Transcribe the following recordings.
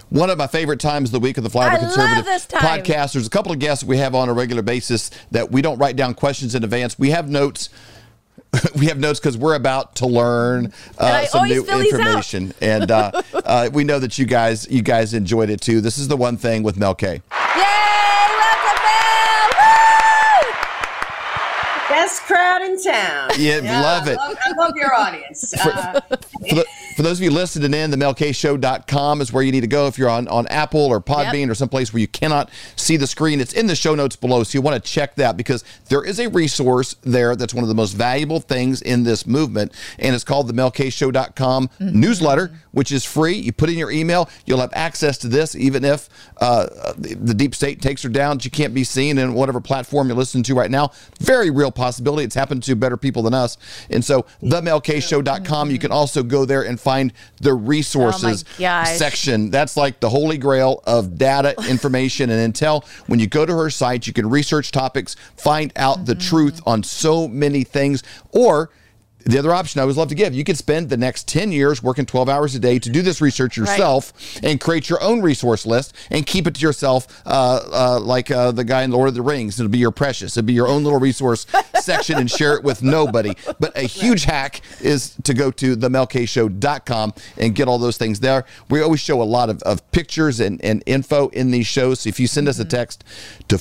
One of my favorite times of the week of the Flyover Conservative podcast. There's a couple of guests we have on a regular basis that we don't write down questions in advance. We have notes. We have notes because we're about to learn some new information. And we know that you guys enjoyed it too. This is the One Thing with Mel K. Best crowd in town. Yeah, love it. I love your audience. For those of you listening in, the melkshow.com is where you need to go if you're on Apple or Podbean or someplace where you cannot see the screen. It's in the show notes below, so you want to check that because there is a resource there that's one of the most valuable things in this movement, and it's called the melkshow.com newsletter, which is free. You put in your email, you'll have access to this even if the deep state takes her down. She can't be seen in whatever platform you're listening to right now. Very real possibility. It's happened to better people than us. And so themelkshow.com, you can also go there and find the resources section. That's like the holy grail of data, information, and intel. When you go to her site, you can research topics, find out the truth on so many things. Or the other option I always love to give, you could spend the next 10 years working 12 hours a day to do this research yourself and create your own resource list and keep it to yourself like the guy in Lord of the Rings. It'll be your precious. It'll be your own little resource section and share it with nobody. But a huge hack is to go to themelkshow.com and get all those things there. We always show a lot of pictures and info in these shows. So if you send us a text to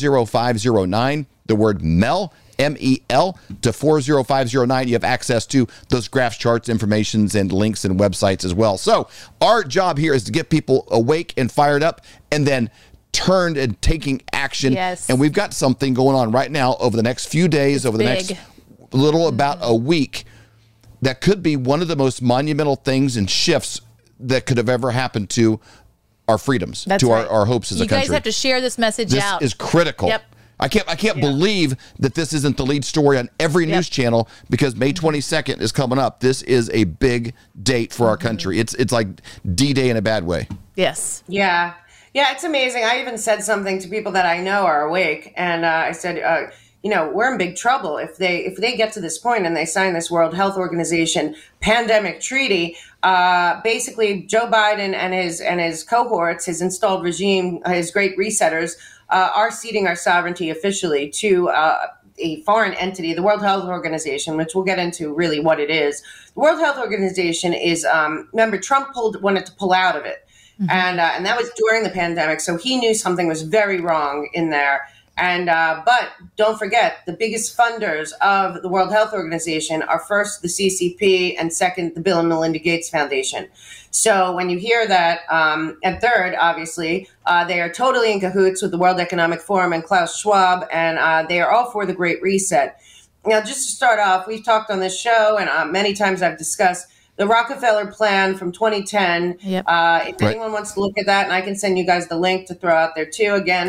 40509, the word Mel, MEL to 40509. You have access to those graphs, charts, informations, and links and websites as well. So our job here is to get people awake and fired up and then turned and taking action. Yes. And we've got something going on right now over the next few days, over the next little about a week, that could be one of the most monumental things and shifts that could have ever happened to our freedoms, our hopes as a country. You guys have to share this message out. This is critical. Yep. I can't believe that this isn't the lead story on every news channel because May 22nd is coming up. This is a big date for our country. It's like D-Day in a bad way. Yes. Yeah, it's amazing. I even said something to people that I know are awake, and I said, we're in big trouble if they get to this point and they sign this World Health Organization pandemic treaty. Basically, Joe Biden and his cohorts, his installed regime, his great resetters, are ceding our sovereignty officially to a foreign entity, the World Health Organization, which we'll get into really what it is. The World Health Organization is, remember, Trump wanted to pull out of it. And that was during the pandemic. So he knew something was very wrong in there. And but don't forget, the biggest funders of the World Health Organization are first the CCP and second the Bill and Melinda Gates Foundation. So when you hear that, and third, obviously, they are totally in cahoots with the World Economic Forum and Klaus Schwab, and they are all for the Great Reset. Now, just to start off, we've talked on this show, and many times I've discussed the Rockefeller plan from 2010. Yep. If anyone wants to look at that, and I can send you guys the link to throw out there too. Again,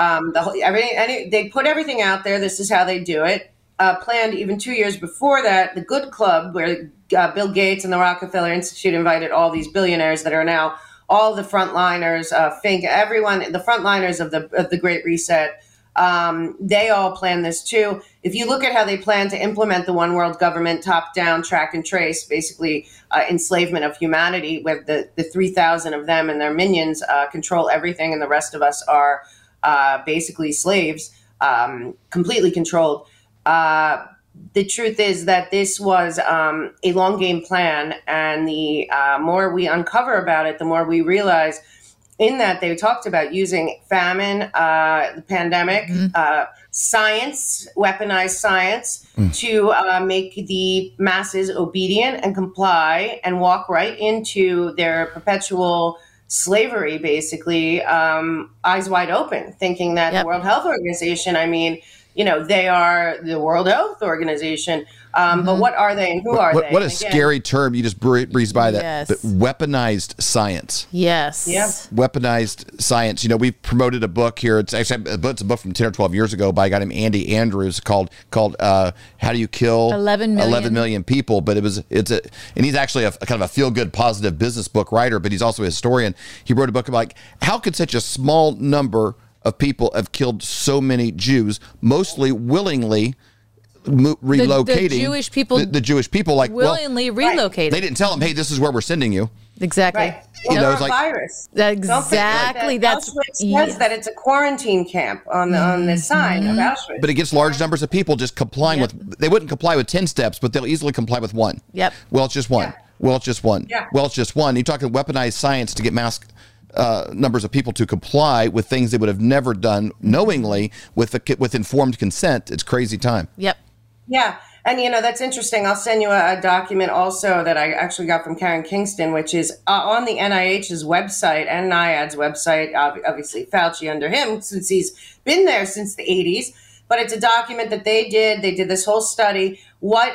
they put everything out there. This is how they do it. Planned even 2 years before that, the Good Club, where Bill Gates and the Rockefeller Institute invited all these billionaires that are now all the frontliners, Fink, everyone, the frontliners of the Great Reset. They all plan this too. If you look at how they plan to implement the one world government, top down, track and trace, basically enslavement of humanity, where the 3,000 of them and their minions control everything, and the rest of us are basically slaves, completely controlled. The truth is that this was a long game plan, and the more we uncover about it, the more we realize in that they talked about using famine, the pandemic, science, weaponized science to make the masses obedient and comply and walk right into their perpetual slavery, basically, eyes wide open, thinking that the World Health Organization, they are the World Health Organization. But what are they and who are they? What a scary term. You just breezed by that. Yes. But weaponized science. Yes. Yep. Weaponized science. We've promoted a book here. It's actually a book from 10 or 12 years ago by a guy named Andy Andrews called How Do You Kill 11 Million People. But and he's actually a kind of a feel-good, positive business book writer, but he's also a historian. He wrote a book about how could such a small number of people have killed so many Jews, mostly willingly relocating. The Jewish people, the Jewish people, willingly relocated. They didn't tell them, hey, this is where we're sending you. Exactly. Right. Or it's a like virus. Exactly. That's what says that it's a quarantine camp on the sign of Auschwitz. but it gets large numbers of people just complying with. They wouldn't comply with 10 steps, but they'll easily comply with one. Yep. Well, it's just one. Yeah. Well, it's just one. Yeah. Well, it's just one. You're talking weaponized science to get mass numbers of people to comply with things they would have never done knowingly with informed consent. It's crazy time. Yep. Yeah. And, that's interesting. I'll send you a document also that I actually got from Karen Kingston, which is on the NIH's website and NIAID's website, obviously Fauci under him, since he's been there since the 80s. But it's a document that they did. They did this whole study. What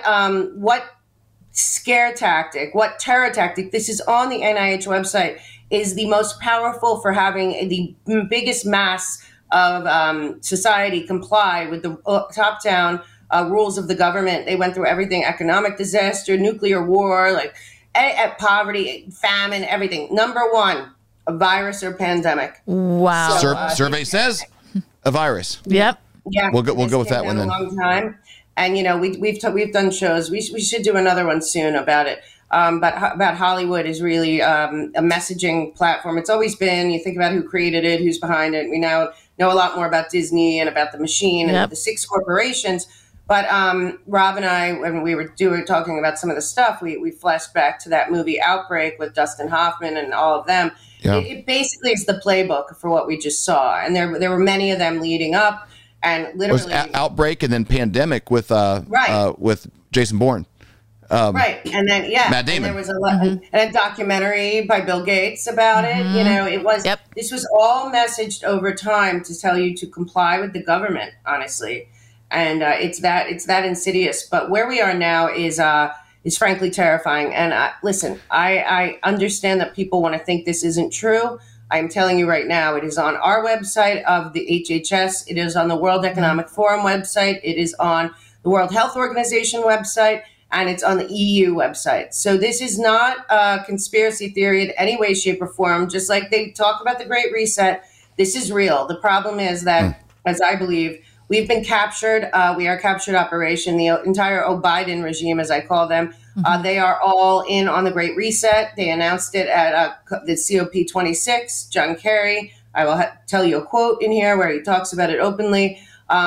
scare tactic, what terror tactic, this is on the NIH website, is the most powerful for having the biggest mass of society comply with the top-down rules of the government. They went through everything: economic disaster, nuclear war, like poverty, famine, everything. Number one, a virus or pandemic. Wow. Survey says a virus. Yep. Yeah, we'll go with that one then. A long time, and we've done shows. We should do another one soon about it. About Hollywood is really a messaging platform. It's always been. You think about who created it, who's behind it. We now know a lot more about Disney and about the machine and the 6 corporations. But Rob and I, when we were talking about some of the stuff, we flashed back to that movie Outbreak with Dustin Hoffman and all of them. Yeah. It basically is the playbook for what we just saw, and there were many of them leading up, and literally Outbreak and then Pandemic with Jason Bourne. Right, and then Matt Damon. and there was and a documentary by Bill Gates about it. It was this was all messaged over time to tell you to comply with the government, honestly. And it's that insidious. But where we are now is frankly terrifying. And listen, I understand that people want to think this isn't true. I'm telling you right now, it is on our website of the HHS. It is on the World Economic Forum website. It is on the World Health Organization website. And it's on the EU website. So this is not a conspiracy theory in any way, shape, or form. Just like they talk about the Great Reset, this is real. The problem is that, as I believe, we've been captured. We are a captured operation. The entire Biden regime, as I call them, they are all in on the Great Reset. They announced it at the COP26. John Kerry, I will tell you a quote in here where he talks about it openly.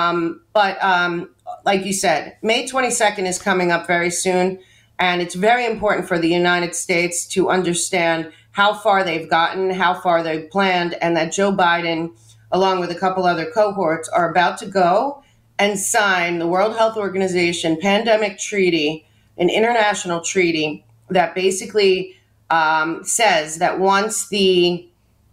Like you said, May 22nd is coming up very soon. And it's very important for the United States to understand how far they've gotten, how far they've planned, and that Joe Biden, along with a couple other cohorts, are about to go and sign the World Health Organization Pandemic Treaty, an international treaty that basically says that once the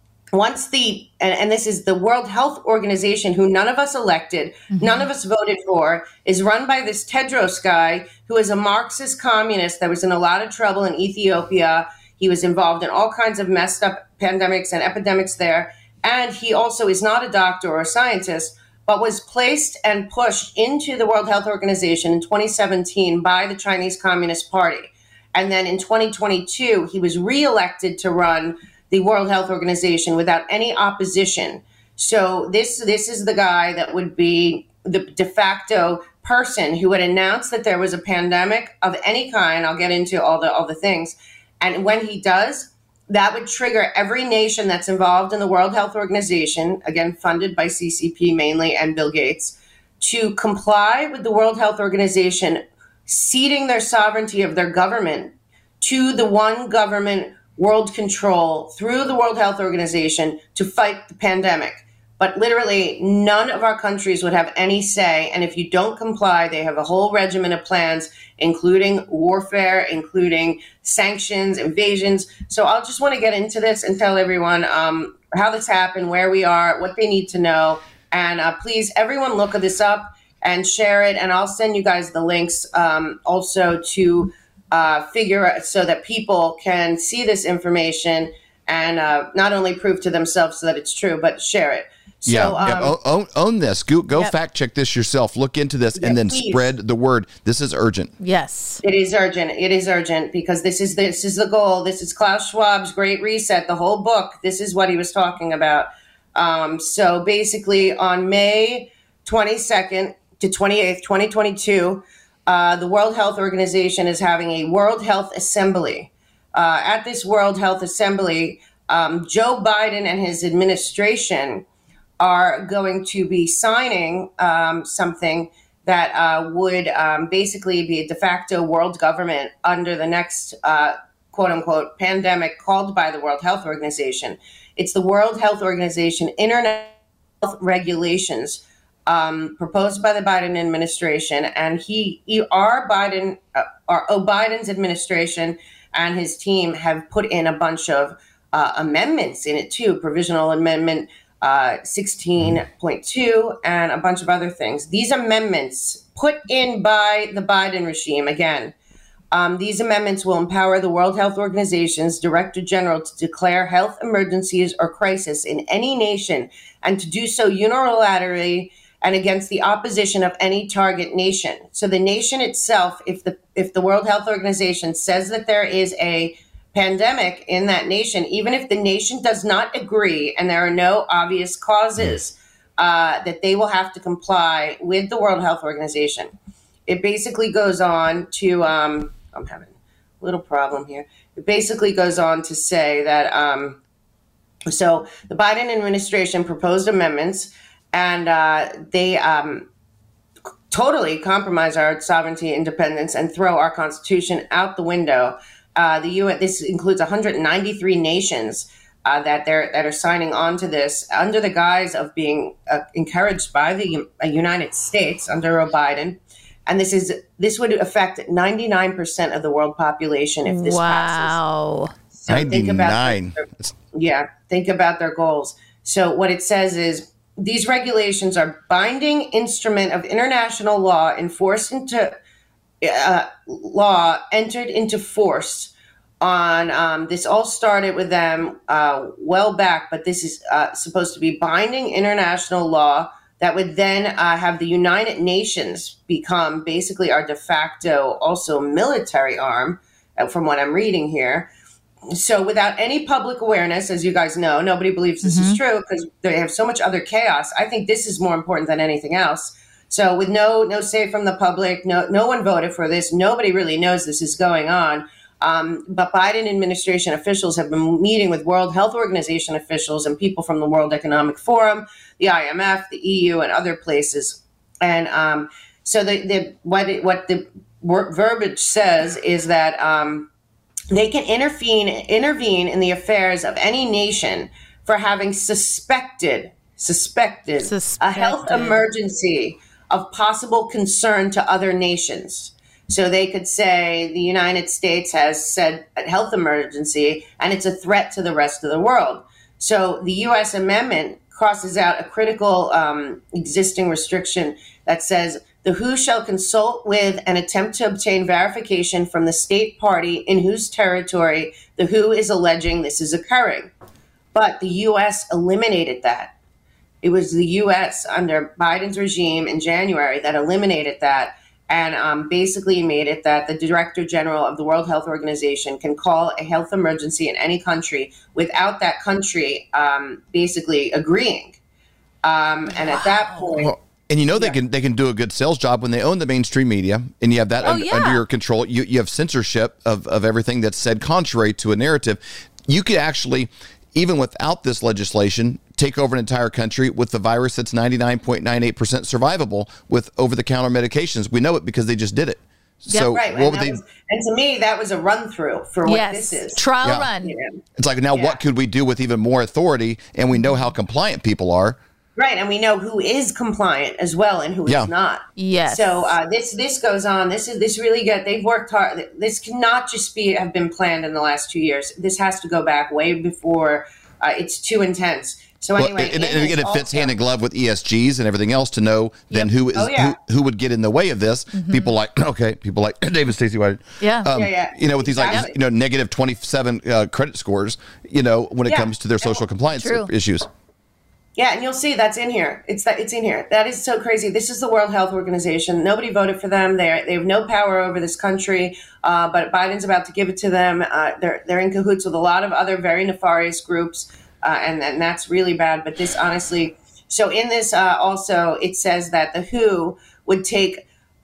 and this is the World Health Organization, who none of us elected, none of us voted for, is run by this Tedros guy who is a Marxist communist that was in a lot of trouble in Ethiopia. He was involved in all kinds of messed up pandemics and epidemics there. And he also is not a doctor or a scientist, but was placed and pushed into the World Health Organization in 2017 by the Chinese Communist Party. And then in 2022, he was reelected to run the World Health Organization without any opposition. So this is the guy that would be the de facto person who would announce that there was a pandemic of any kind. I'll get into all the things. And when he does, that would trigger every nation that's involved in the World Health Organization, again, funded by CCP mainly and Bill Gates, to comply with the World Health Organization, ceding their sovereignty of their government to the one government world control through the World Health Organization to fight the pandemic. But literally none of our countries would have any say. And if you don't comply, they have a whole regimen of plans, including warfare, including sanctions, invasions. So I'll just want to get into this and tell everyone how this happened, where we are, what they need to know. And please, everyone look this up and share it. And I'll send you guys the links also to figure out so that people can see this information and not only prove to themselves that it's true, but share it. So, own this. Go fact check this yourself. Look into this and then spread the word. This is urgent. Yes, it is urgent. It is urgent because this is the goal. This is Klaus Schwab's Great Reset. The whole book. This is what he was talking about. So basically, on May 22nd to 28th, 2022. The World Health Organization is having a World Health Assembly. at this World Health Assembly, Joe Biden and his administration are going to be signing something that would basically be a de facto world government under the next quote unquote pandemic called by the World Health Organization. It's the World Health Organization International Health Regulations proposed by the Biden administration, and Biden's administration and his team have put in a bunch of amendments in it too, provisional amendment 16.2 and a bunch of other things. These amendments put in by the Biden regime, again, these amendments will empower the World Health Organization's Director General to declare health emergencies or crisis in any nation and to do so unilaterally and against the opposition of any target nation. So the nation itself, if the World Health Organization says that there is a pandemic in that nation, even if the nation does not agree and there are no obvious causes, that they will have to comply with the World Health Organization. It basically goes on to, I'm having a little problem here. It basically goes on to say that, so the Biden administration proposed amendments and they totally compromise our sovereignty, independence, and throw our Constitution out the window. The UN, this includes 193 nations that are signing on to this under the guise of being encouraged by the United States under Joe Biden. And this would affect 99% of the world population if this passes. So 99. Think about their goals. So what it says is these regulations are binding instrument of international law enforced into law entered into force on this all started with them well back, but this is supposed to be binding international law that would then have the United Nations become basically our de facto also military arm, from what I'm reading here. So without any public awareness, as you guys know, nobody believes this is true because they have so much other chaos. I think this is more important than anything else. So with no say from the public, no one voted for this. Nobody really knows this is going on. But Biden administration officials have been meeting with World Health Organization officials and people from the World Economic Forum, the IMF, the EU, and other places. And so what the verbiage says is that they can intervene in the affairs of any nation for having suspected a health emergency of possible concern to other nations. So they could say the United States has said a health emergency and it's a threat to the rest of the world. So the U.S. amendment crosses out a critical existing restriction that says the WHO shall consult with and attempt to obtain verification from the state party in whose territory the WHO is alleging this is occurring. But the U.S. eliminated that. It was the U.S. under Biden's regime in January that eliminated that and basically made it that the Director General of the World Health Organization can call a health emergency in any country without that country basically agreeing. And at that point... Well, and they can do a good sales job when they own the mainstream media and you have that under your control. You have censorship of everything that's said contrary to a narrative. You could actually, even without this legislation, take over an entire country with the virus that's 99.98% survivable with over-the-counter medications. We know it because they just did it. Yep, so right. what would they? And to me, that was a run-through for what this is. Trial run. Yeah. It's like, now what could we do with even more authority? And we know how compliant people are. Right, and we know who is compliant as well and who is not. Yes. So this goes on. This really good. They've worked hard. This cannot just have been planned in the last 2 years. This has to go back way before. It's too intense. So anyway, and it fits hand in glove with ESGs and everything else to know then who would get in the way of this. People like David Stacey White. With these negative 27 credit scores. When it comes to their social compliance issues. Yeah, and you'll see that's in here. It's in here. That is so crazy. This is the World Health Organization. Nobody voted for them. They have no power over this country, but Biden's about to give it to them. They're in cahoots with a lot of other very nefarious groups, and that's really bad. But this, honestly, so in this also, it says that the WHO would take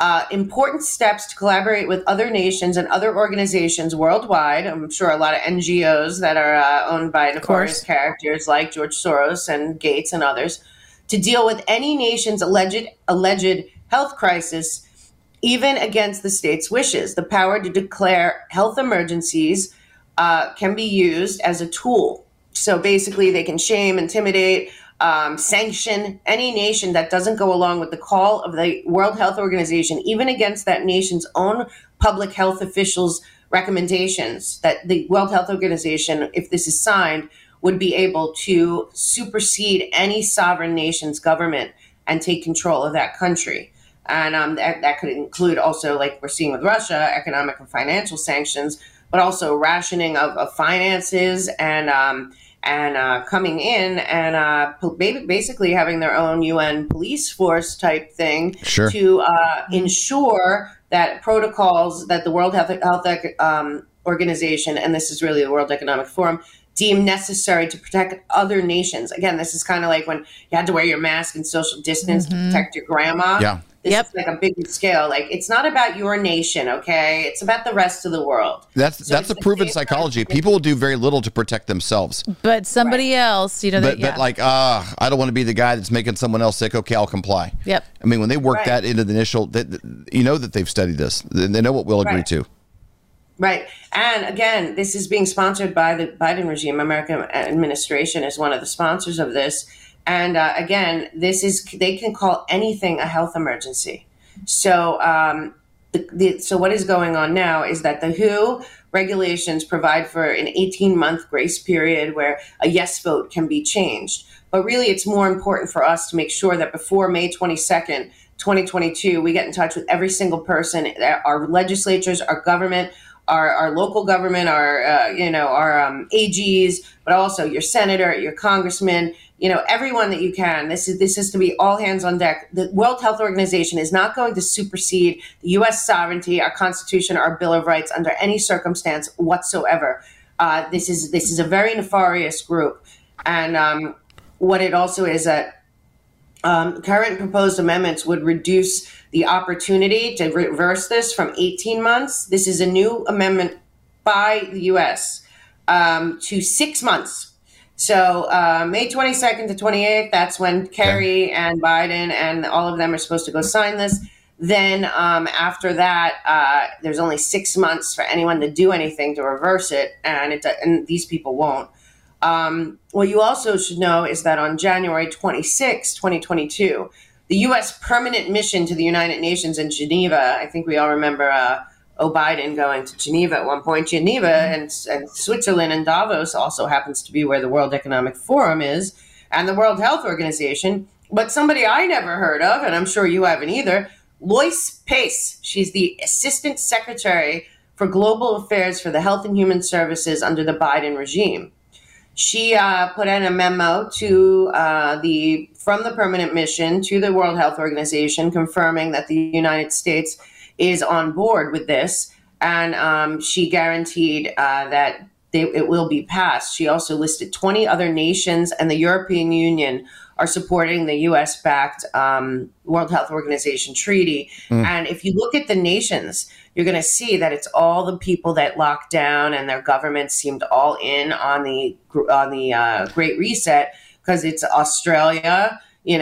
important steps to collaborate with other nations and other organizations worldwide. I'm sure a lot of NGOs that are owned by nefarious characters like George Soros and Gates and others, to deal with any nation's alleged health crisis, even against the state's wishes. The power to declare health emergencies can be used as a tool. So basically, they can shame, intimidate, sanction any nation that doesn't go along with the call of the World Health Organization, even against that nation's own public health officials' recommendations. That the World Health Organization, if this is signed, would be able to supersede any sovereign nation's government and take control of that country. And that could include also, like we're seeing with Russia, economic and financial sanctions, but also rationing of finances and coming in and basically having their own UN police force type thing to ensure that protocols that the World Health Organization, and this is really the World Economic Forum, deem necessary to protect other nations. Again, this is kind of like when you had to wear your mask and social distance to protect your grandma. Yeah. This is like a big scale. Like, it's not about your nation, okay? It's about the rest of the world. That's a proven psychology. People will do very little to protect themselves. But somebody else, you know. But like, I don't want to be the guy that's making someone else sick. Okay, I'll comply. Yep. I mean, when they work that into the initial, you know that they've studied this. They know what we'll agree to. Right. And again, this is being sponsored by the Biden regime. American administration is one of the sponsors of this. And again, they can call anything a health emergency. So so what is going on now is that the WHO regulations provide for an 18-month grace period where a yes vote can be changed. But really, it's more important for us to make sure that before May 22nd, 2022, we get in touch with every single person, our legislatures, our government, our local government, our AGs, but also your senator, your congressman, everyone that you can. This is to be all hands on deck. The World Health Organization is not going to supersede the U.S. sovereignty, our Constitution, our Bill of Rights under any circumstance whatsoever. This is a very nefarious group, and what it also is that current proposed amendments would reduce the opportunity to reverse this from 18 months. This is a new amendment by the U.S. To 6 months. So May 22nd to 28th, that's when Kerry and Biden and all of them are supposed to go sign this. Then after that, there's only 6 months for anyone to do anything to reverse it, and these people won't. What you also should know is that on January 26, 2022, the U.S. permanent mission to the United Nations in Geneva, I think we all remember Biden going to Geneva at one point. Geneva and Switzerland and Davos also happens to be where the World Economic Forum is and the World Health Organization. But somebody I never heard of, and I'm sure you haven't either, Lois Pace. She's the Assistant Secretary for Global Affairs for the Health and Human Services under the Biden regime. She put in a memo to from the permanent mission to the World Health Organization confirming that the United States is on board with this, and she guaranteed that it will be passed. She also listed 20 other nations, and the European Union are supporting the U.S.-backed World Health Organization treaty. And if you look at the nations, you're going to see that it's all the people that locked down and their governments seemed all in on the Great Reset, because it's Australia,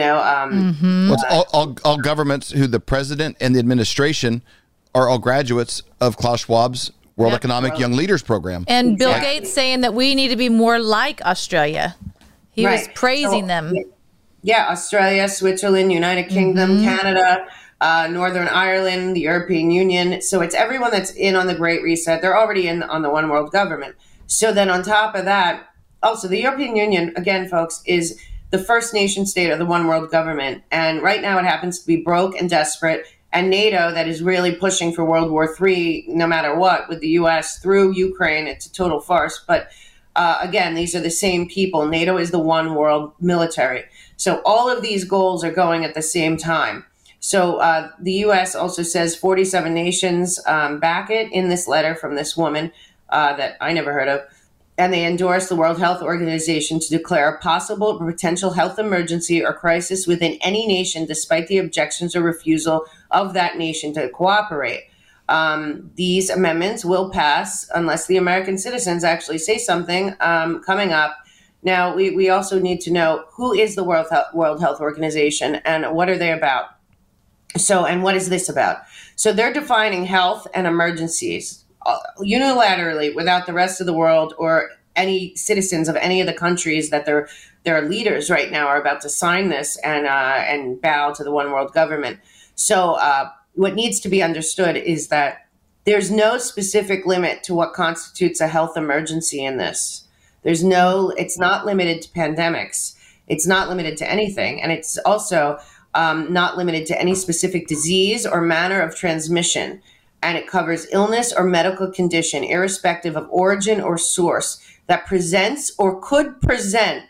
It's all governments who the president and the administration are all graduates of Klaus Schwab's World Economic Young Leaders Program. And Bill Gates saying that we need to be more like Australia. He was praising them. Yeah, Australia, Switzerland, United Kingdom, Canada, Northern Ireland, the European Union. So it's everyone that's in on the Great Reset. They're already in on the one world government. So then on top of that, also the European Union, again, folks, is the first nation state of the one world government. And right now it happens to be broke and desperate. And NATO, that is really pushing for World War III, no matter what, with the U.S. through Ukraine. It's a total farce. But again, these are the same people. NATO is the one world military. So all of these goals are going at the same time. So the U.S. also says 47 nations back it in this letter from this woman that I never heard of. and they endorse the World Health Organization to declare a possible or potential health emergency or crisis within any nation, despite the objections or refusal of that nation to cooperate. These amendments will pass unless the American citizens actually say something coming up. Now, we also need to know who is the World Health Organization and what are they about? So, and what is this about? So they're defining health and emergencies unilaterally without the rest of the world or any citizens of any of the countries that their leaders right now are about to sign this and bow to the one world government. So what needs to be understood is that there's no specific limit to what constitutes a health emergency in this. It's not limited to pandemics. It's not limited to anything. And it's also not limited to any specific disease or manner of transmission. And it covers illness or medical condition, irrespective of origin or source, that presents or could present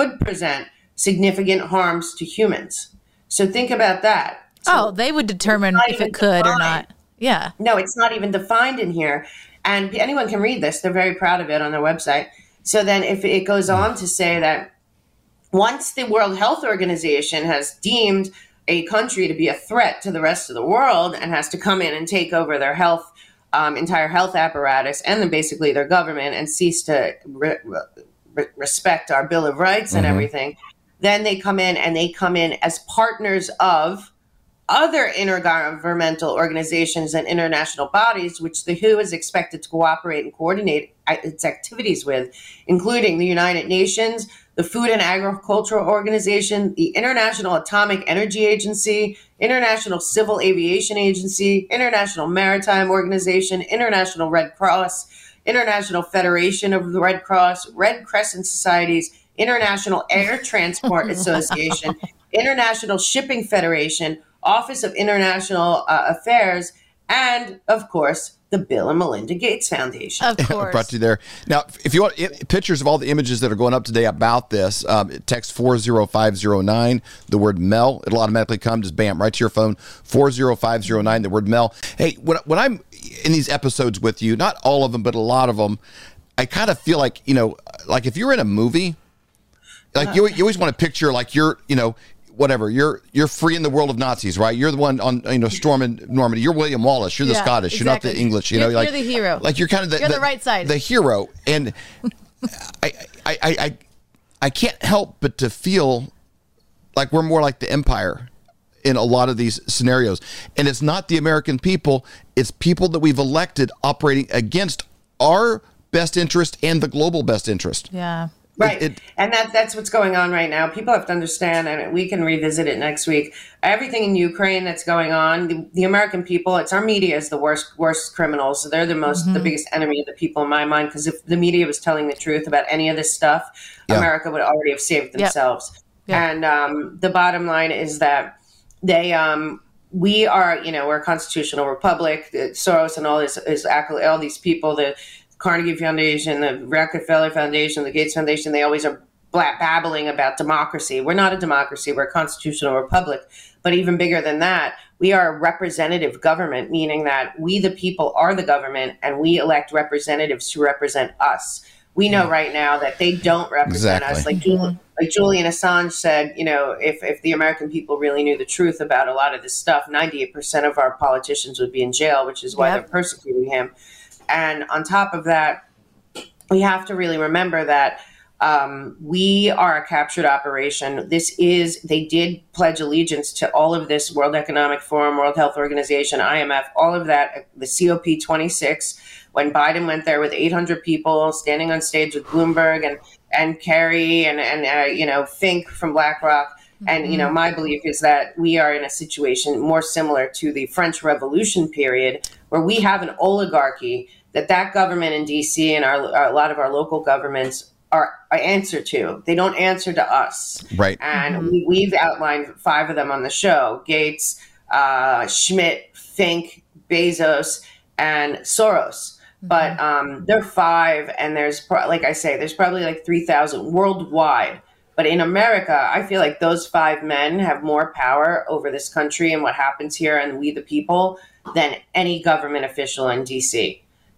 significant harms to humans. So think about that. So they would determine if it could or not. Yeah. No, it's not even defined in here. And anyone can read this. They're very proud of it on their website. So then if it goes on to say that once the World Health Organization has deemed a country to be a threat to the rest of the world and has to come in and take over their health, entire health apparatus and then basically their government and cease to respect our Bill of Rights and everything, then they come in as partners of other intergovernmental organizations and international bodies, which the WHO is expected to cooperate and coordinate its activities with, including the United Nations, the Food and Agricultural Organization, the International Atomic Energy Agency, International Civil Aviation Agency, International Maritime Organization, International Red Cross, International Federation of the Red Cross, Red Crescent Societies, International Air Transport Association, International Shipping Federation, Office of International Affairs, and, of course, the Bill and Melinda Gates Foundation. Of course. Brought to you there. Now, if you want pictures of all the images that are going up today about this, text 40509, the word MEL. It'll automatically come, just bam, right to your phone, 40509, the word MEL. Hey, when I'm in these episodes with you, not all of them, but a lot of them, I kind of feel like, like if you're in a movie, like you always want to picture like you're free in the world of Nazis, right? You're the one on, storming Normandy. You're William Wallace. You're the Scottish. Exactly. You're not the English. You're the hero. Like you're kind of the right side. The hero. And I can't help but to feel like we're more like the Empire in a lot of these scenarios. And it's not the American people. It's people that we've elected operating against our best interest and the global best interest. Yeah. Right. And that's what's going on right now. People have to understand, and we can revisit it next week. Everything in Ukraine that's going on, the American people, it's our media is the worst criminals. So they're the biggest enemy of the people in my mind, because if the media was telling the truth about any of this stuff, America would already have saved themselves. Yep. And the bottom line is that we are, we're a constitutional republic. Soros and all these people, the Carnegie Foundation, the Rockefeller Foundation, the Gates Foundation, they always are babbling about democracy. We're not a democracy. We're a constitutional republic. But even bigger than that, we are a representative government, meaning that we, the people, are the government, and we elect representatives to represent us. We know right now that they don't represent us. Like Julian Assange said, if the American people really knew the truth about a lot of this stuff, 98% of our politicians would be in jail, which is why they're persecuting him. And on top of that, we have to really remember that we are a captured operation. They did pledge allegiance to all of this: World Economic Forum, World Health Organization, IMF, all of that, the COP26, when Biden went there with 800 people standing on stage with Bloomberg and Kerry and Fink from BlackRock. And, my belief is that we are in a situation more similar to the French Revolution period, where we have an oligarchy that government in D.C. and a lot of our local governments are answer to. They don't answer to us. Right. And we've outlined 5 of them on the show: Gates, Schmidt, Fink, Bezos, and Soros. But there are 5, and there's, like I say, there's probably like 3,000 worldwide. But in America, I feel like those 5 men have more power over this country and what happens here and we the people than any government official in D.C.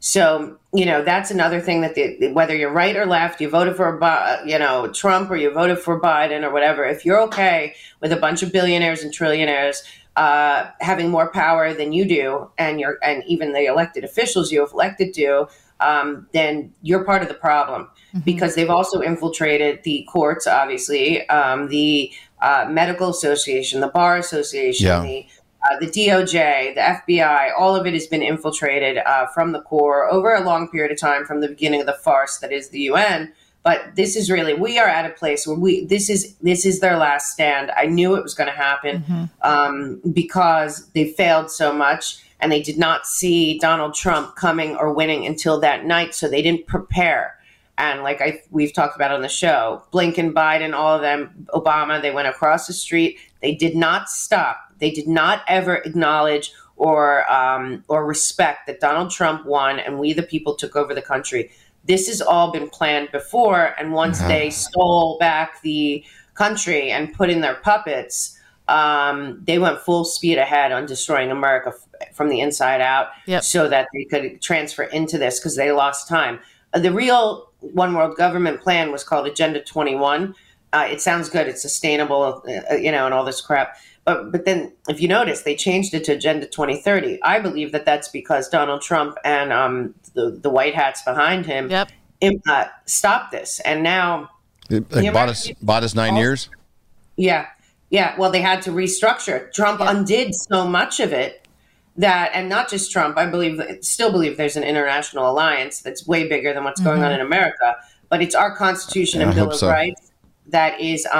So, that's another thing that whether you're right or left, you voted for, Trump or you voted for Biden or whatever, if you're okay with a bunch of billionaires and trillionaires having more power than you do, and even the elected officials you have elected do, then you're part of the problem, because they've also infiltrated the courts, obviously, the medical association, the bar association, the DOJ, the FBI, all of it has been infiltrated from the core over a long period of time, from the beginning of the farce that is the UN. But this is really, we are at a place where this is their last stand. I knew it was going to happen because they failed so much, and they did not see Donald Trump coming or winning until that night, so they didn't prepare. And like we've talked about on the show, Blinken, Biden, all of them, Obama, they went across the street. They did not stop. They did not ever acknowledge or respect that Donald Trump won and we the people took over the country. This has all been planned before. And once they stole back the country and put in their puppets, they went full speed ahead on destroying America from the inside out, so that they could transfer into this, because they lost time. The real one world government plan was called Agenda 21. It sounds good. It's sustainable, and all this crap. But then if you notice, they changed it to Agenda 2030. I believe that that's because Donald Trump and the white hats behind him stopped this. And now bought us 9 years. Yeah. Well, they had to restructure. Trump undid so much of it that, and not just Trump, still believe there's an international alliance that's way bigger than what's going on in America. But it's our Constitution and Bill of Rights that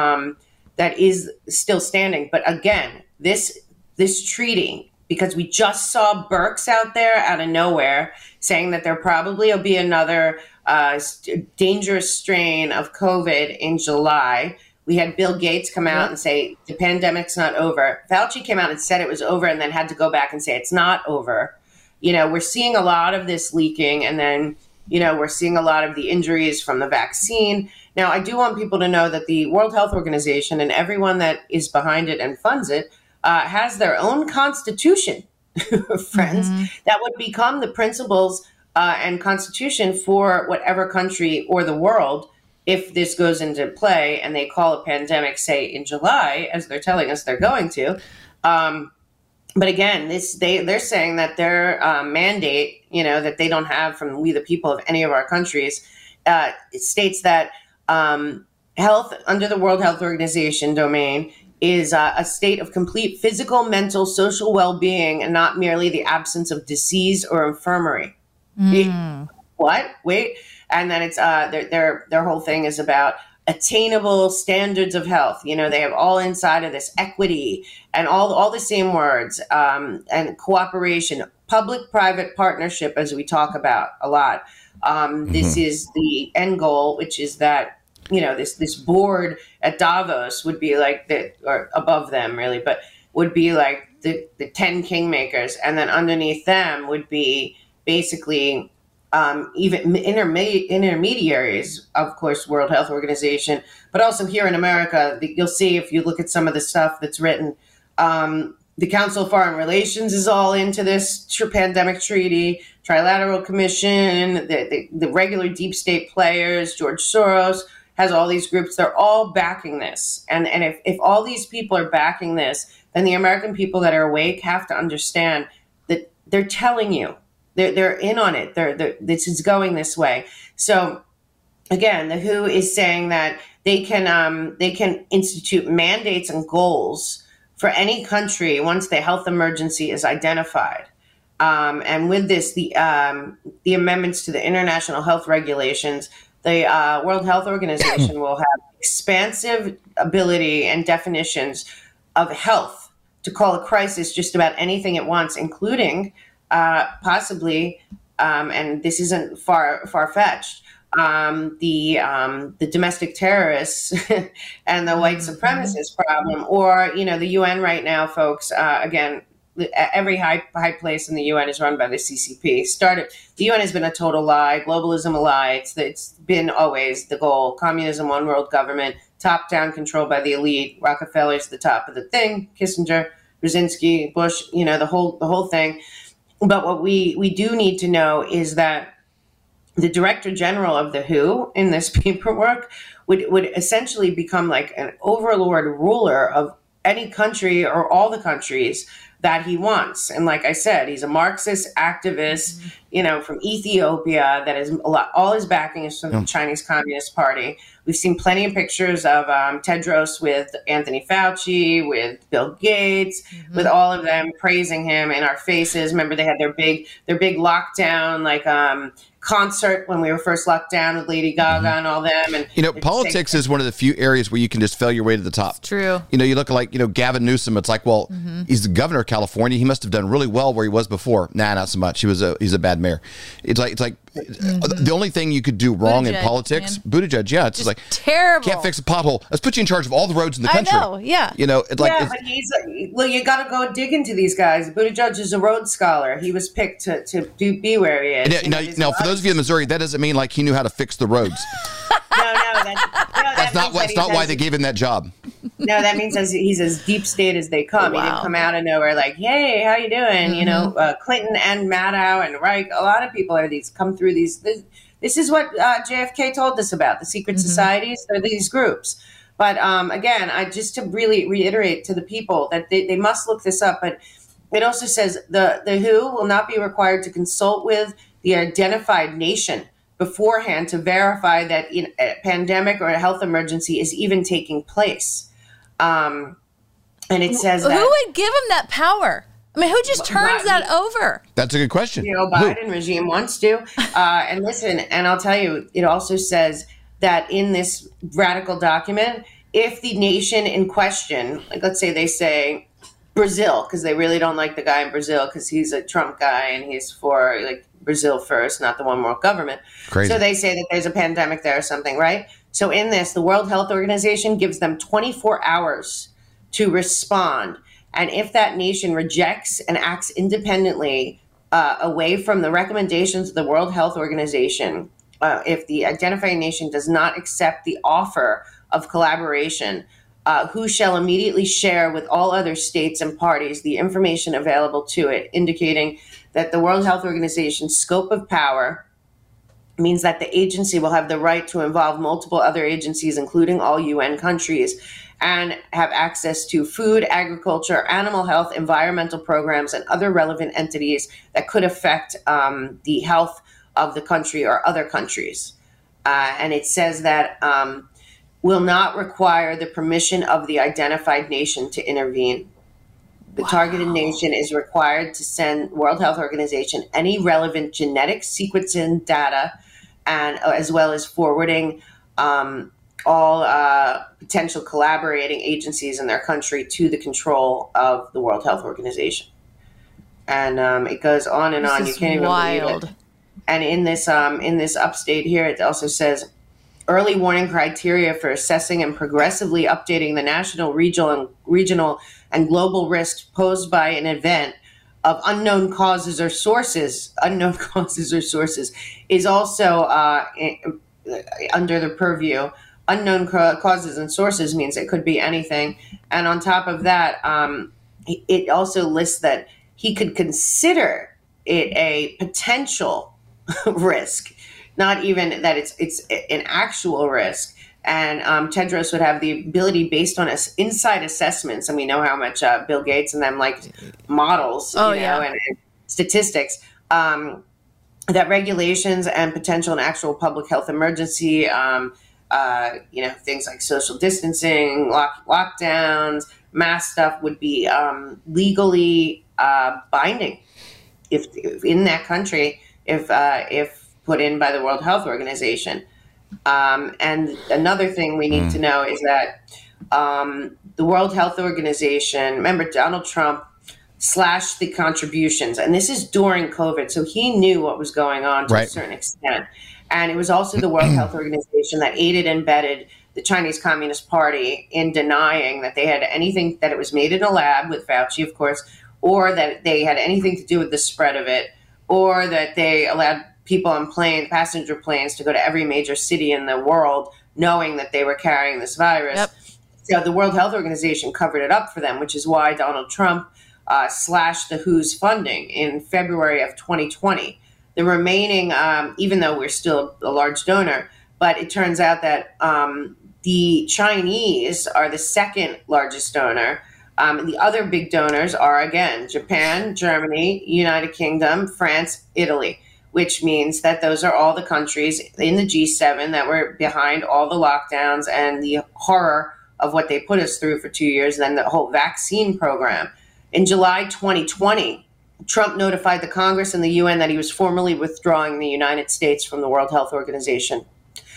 is still standing. But again, this treaty, because we just saw Birx out there out of nowhere saying that there probably will be another dangerous strain of COVID in July. We had Bill Gates come out and say the pandemic's not over. Fauci came out and said it was over, and then had to go back and say it's not over. We're seeing a lot of this leaking, and then, we're seeing a lot of the injuries from the vaccine. Now, I do want people to know that the World Health Organization and everyone that is behind it and funds it has their own constitution, friends, that would become the principles and constitution for whatever country or the world if this goes into play and they call a pandemic, say, in July, as they're telling us they're going to. But again, they're saying that their mandate, that they don't have from we the people of any of our countries, it states that health under the World Health Organization domain is a state of complete physical, mental, social well-being, and not merely the absence of disease or infirmary. What? Wait. And then it's their whole thing is about attainable standards of health. They have all inside of this equity and all the same words, and cooperation, public-private partnership, as we talk about a lot. This is the end goal, which is that, this board at Davos would be like or above them really, but would be like the 10 kingmakers. And then underneath them would be basically even intermediaries, of course, World Health Organization, but also here in America, you'll see if you look at some of the stuff that's written, the Council of Foreign Relations is all into this pandemic treaty, Trilateral Commission, the regular deep state players, George Soros has all these groups. They're all backing this. And if all these people are backing this, then the American people that are awake have to understand that they're telling you. They're in on it. This is going this way. So again, the WHO is saying that they can institute mandates and goals for any country once the health emergency is identified. And with this, the amendments to the international health regulations, the World Health Organization will have expansive ability and definitions of health to call a crisis just about anything it wants, including possibly, and this isn't far-fetched, the domestic terrorists and the white supremacist problem, or, the UN right now, folks, again, every high place in the UN is run by the CCP. The UN has been a total lie, globalism a lie. It's been always the goal. Communism, one world government, top-down control by the elite. Rockefeller's the top of the thing. Kissinger, Brzezinski, Bush, the whole thing. But what we do need to know is that the Director General of the WHO in this paperwork would essentially become like an overlord ruler of any country or all the countries that he wants. And like I said, he's a Marxist activist, from Ethiopia that is all his backing is from the Chinese Communist Party. We've seen plenty of pictures of Tedros with Anthony Fauci, with Bill Gates, with all of them praising him in our faces. Remember, they had their big lockdown, concert when we were first locked down with Lady Gaga and all them. And politics is one of the few areas where you can just fail your way to the top. It's true. You look like, Gavin Newsom. It's like, well, he's the governor of California. He must have done really well where he was before. Nah, not so much. He's a bad mayor. It's like the only thing you could do wrong in politics, Buttigieg, it's just like terrible. Can't fix a pothole. Let's put you in charge of all the roads in the country. I know, yeah. But you got to go dig into these guys. Buttigieg is a Rhodes Scholar. He was picked to be where he is. Now, for those of you in Missouri, that doesn't mean like he knew how to fix the roads. That's not why they gave him that job. No, that means he's as deep state as they come. Wow. He didn't come out of nowhere like, hey, how you doing? Clinton and Maddow and Reich, a lot of people come through these. This is what JFK told us about, the secret societies. They're these groups. But again, just to really reiterate to the people that they must look this up. But it also says the WHO will not be required to consult with the identified nation beforehand to verify that a pandemic or a health emergency is even taking place. And it says that... Who would give him that power? I mean, who just turns that over? That's a good question. Biden regime wants to. And listen, and I'll tell you, it also says that in this radical document, if the nation in question, like let's say they say Brazil, because they really don't like the guy in Brazil because he's a Trump guy and he's for Brazil first, not the one world government. Crazy. So they say that there's a pandemic there or something, right? So in this, the World Health Organization gives them 24 hours to respond. And if that nation rejects and acts independently away from the recommendations of the World Health Organization, if the identifying nation does not accept the offer of collaboration, WHO shall immediately share with all other states and parties the information available to it, indicating that the World Health Organization's scope of power means that the agency will have the right to involve multiple other agencies, including all UN countries, and have access to food, agriculture, animal health, environmental programs, and other relevant entities that could affect the health of the country or other countries. And it says that will not require the permission of the identified nation to intervene. The targeted nation is required to send World Health Organization any relevant genetic sequencing data, and as well as forwarding all potential collaborating agencies in their country to the control of the World Health Organization. And it goes on and on. You can't even believe it. And in this upstate here, it also says early warning criteria for assessing and progressively updating the national, regional, and global risks posed by an event of unknown causes or sources is also under the purview. Unknown causes and sources means it could be anything. And on top of that, it also lists that he could consider it a potential risk, not even that it's an actual risk. And Tedros would have the ability, based on inside assessments, and we know how much Bill Gates and them like models, and statistics, that regulations and potential and actual public health emergency, things like social distancing, lockdowns, mass stuff would be legally binding if in that country, if put in by the World Health Organization. And another thing we need to know is that the World Health Organization, remember Donald Trump slashed the contributions, and this is during COVID, so he knew what was going on to a certain extent. And it was also the World Health Organization that aided and abetted the Chinese Communist Party in denying that they had anything, that it was made in a lab with Fauci, of course, or that they had anything to do with the spread of it, or that they allowed people on passenger planes to go to every major city in the world knowing that they were carrying this virus. Yep. So the World Health Organization covered it up for them, which is why Donald Trump slashed the WHO's funding in February of 2020. The remaining, even though we're still a large donor, but it turns out that the Chinese are the second largest donor. The other big donors are, again, Japan, Germany, United Kingdom, France, Italy, which means that those are all the countries in the G7 that were behind all the lockdowns and the horror of what they put us through for 2 years, and then the whole vaccine program. In July 2020, Trump notified the Congress and the UN that he was formally withdrawing the United States from the World Health Organization.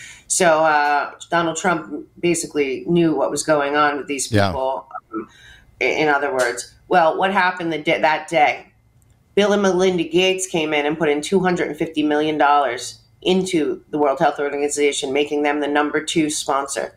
So Donald Trump basically knew what was going on with these people. In other words, well, what happened that day? Bill and Melinda Gates came in and put in $250 million into the World Health Organization, making them the number 2 sponsor.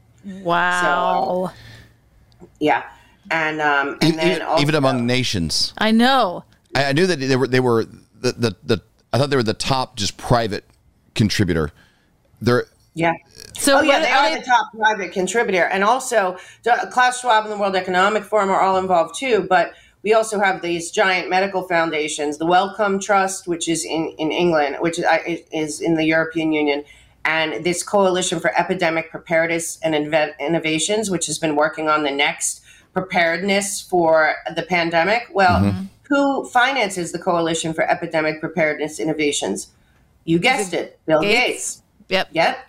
Wow. So, yeah. And then also, even among nations. I know. I knew that they were the I thought they were the top just private contributor. They're yeah. So they are the top private contributor, and also Klaus Schwab and the World Economic Forum are all involved too. But we also have these giant medical foundations, the Wellcome Trust, which is in England, which is in the European Union, and this Coalition for Epidemic Preparedness and Innovations, which has been working on the next preparedness for the pandemic. Well, who finances the Coalition for Epidemic Preparedness Innovations? You guessed it, Bill Gates. Yep.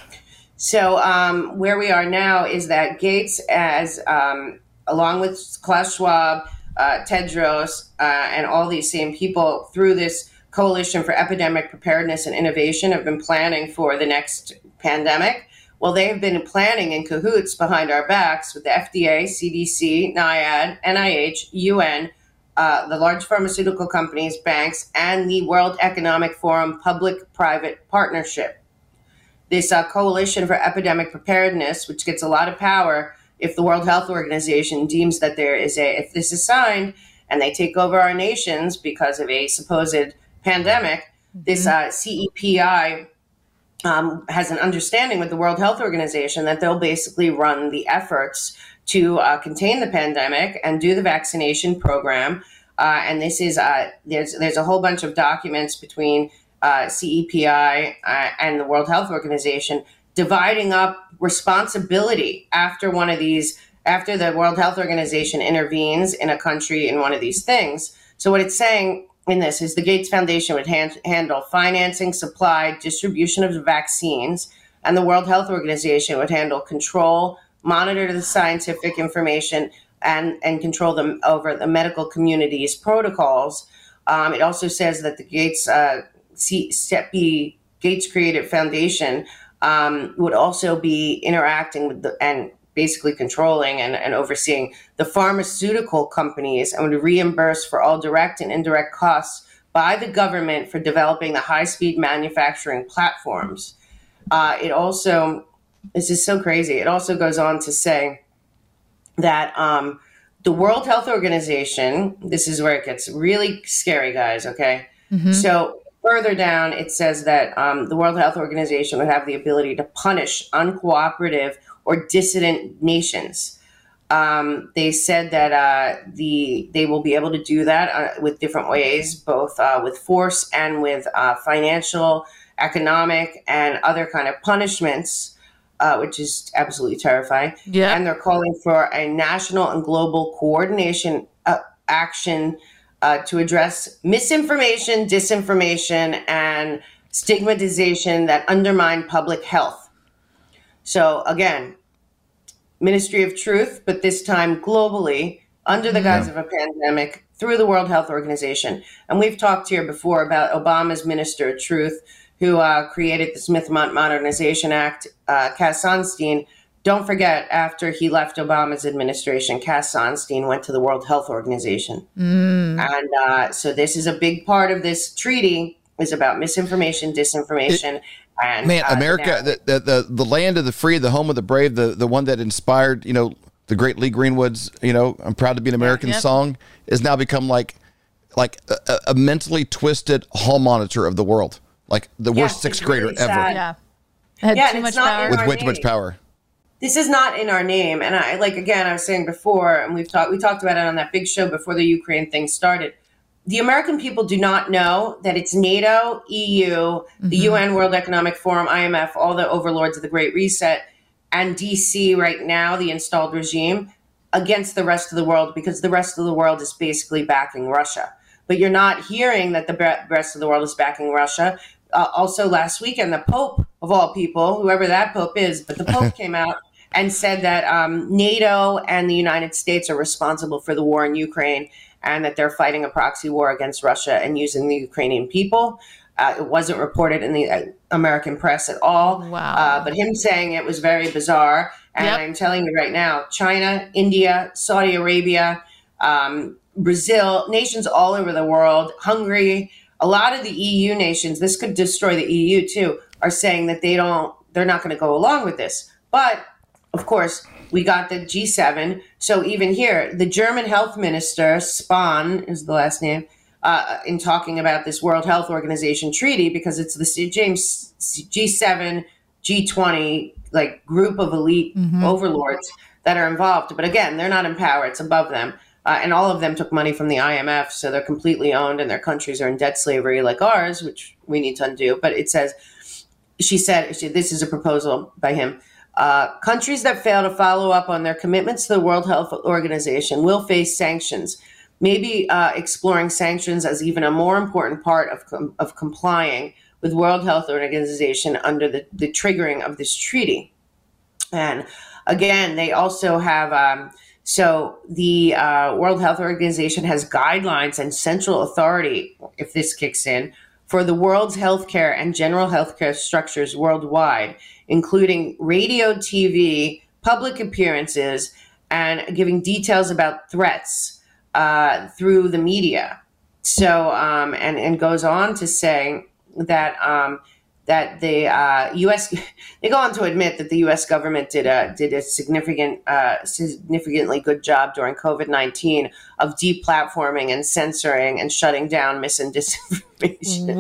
So where we are now is that Gates, as along with Klaus Schwab, Tedros, and all these same people through this Coalition for Epidemic Preparedness and Innovation, have been planning for the next pandemic. Well, they've been planning in cahoots behind our backs with the FDA, CDC, NIAID, NIH, UN, the large pharmaceutical companies, banks, and the World Economic Forum public-private partnership. This Coalition for Epidemic Preparedness, which gets a lot of power if the World Health Organization deems that if this is signed and they take over our nations because of a supposed pandemic, this CEPI has an understanding with the World Health Organization that they'll basically run the efforts to contain the pandemic and do the vaccination program. And this is there's a whole bunch of documents between CEPI and the World Health Organization dividing up responsibility after the World Health Organization intervenes in a country in one of these things. So what it's saying in this is the Gates Foundation would handle financing, supply, distribution of vaccines, and the World Health Organization would handle control, monitor the scientific information, and control them over the medical community's protocols. It also says that the Gates Gates Creative Foundation would also be interacting with and basically controlling and overseeing the pharmaceutical companies, and would reimburse for all direct and indirect costs by the government for developing the high-speed manufacturing platforms. It also, this is so crazy, it also goes on to say that the World Health Organization, this is where it gets really scary, guys, okay? So further down, it says that the World Health Organization would have the ability to punish uncooperative or dissident nations. They said that they will be able to do that with different ways, both with force and with financial, economic, and other kind of punishments, which is absolutely terrifying. Yeah. And they're calling for a national and global coordination action to address misinformation, disinformation, and stigmatization that undermine public health. So again, Ministry of Truth, but this time globally, under the guise of a pandemic, through the World Health Organization. And we've talked here before about Obama's Minister of Truth, who created the Smith Modernization Act, Cass Sunstein. Don't forget, after he left Obama's administration, Cass Sunstein went to the World Health Organization. And so this is a big part of this treaty, is about misinformation, disinformation, and man, America, the land of the free, the home of the brave, the one that inspired, the great Lee Greenwood's, I'm proud to be an American song, has now become like a mentally twisted hall monitor of the world, like the worst sixth grader ever. Yeah, had too much power. With way too much power. this is not in our name. And I was saying before, and we talked about it on that big show before the Ukraine thing started. The American people do not know that it's NATO, EU, the UN World Economic Forum, IMF, all the overlords of the Great Reset, and DC right now, the installed regime, against the rest of the world, because the rest of the world is basically backing Russia. But you're not hearing that the rest of the world is backing Russia. Also last weekend, the Pope, of all people, whoever that Pope is, but the Pope came out and said that NATO and the United States are responsible for the war in Ukraine, and that they're fighting a proxy war against Russia and using the Ukrainian people. It wasn't reported in the American press at all. Wow. But him saying it was very bizarre. And I'm telling you right now, China, India, Saudi Arabia, Brazil, nations all over the world, Hungary, a lot of the EU nations, this could destroy the EU too, are saying that they're not going to go along with this. But of course, we got the G7. So even here, the German health minister, Spahn is the last name, in talking about this World Health Organization treaty, because it's the G7, G20, like group of elite overlords that are involved. But again, they're not in power. It's above them. And all of them took money from the IMF. So they're completely owned, and their countries are in debt slavery like ours, which we need to undo. But it says, this is a proposal by him. Countries that fail to follow up on their commitments to the World Health Organization will face sanctions, maybe exploring sanctions as even a more important part of complying with World Health Organization under the triggering of this treaty. And again, they also have, so the World Health Organization has guidelines and central authority, if this kicks in, for the world's healthcare and general healthcare structures worldwide, including radio, TV, public appearances, and giving details about threats through the media. So, and goes on to say that that the U.S. they go on to admit that the U.S. government did a significantly good job during COVID-19 of deplatforming and censoring and shutting down mis and disinformation.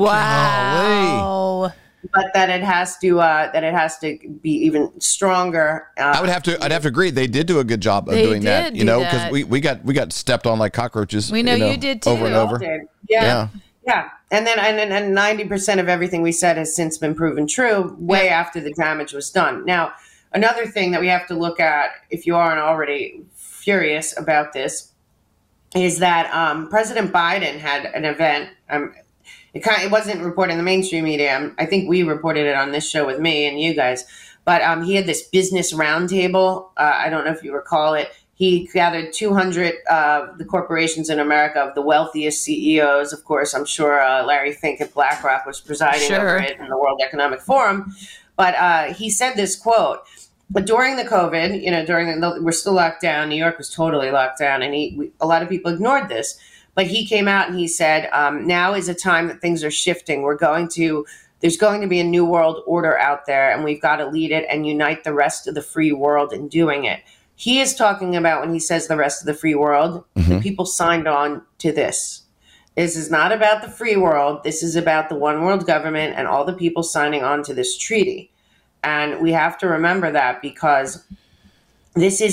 Wow. But that it has to be even stronger. I'd have to agree. They did do a good job of doing that, because we got stepped on like cockroaches. We know you did too. Over and over. Yeah. And then 90% of everything we said has since been proven true way after the damage was done. Now, another thing that we have to look at, if you aren't already furious about this, is that President Biden had an event. It wasn't reported in the mainstream media. I think we reported it on this show with me and you guys. But he had this business roundtable. I don't know if you recall it. He gathered 200 of the corporations in America, of the wealthiest CEOs. Of course, I'm sure Larry Fink at BlackRock was presiding over it in the World Economic Forum. But he said this quote. But during the COVID, we're still locked down. New York was totally locked down, and a lot of people ignored this. But he came out and he said, now is a time that things are shifting. There's going to be a new world order out there, and we've got to lead it and unite the rest of the free world in doing it. He is talking about, when he says the rest of the free world, the people signed on to this. This is not about the free world. This is about the one world government and all the people signing on to this treaty. And we have to remember that, because he's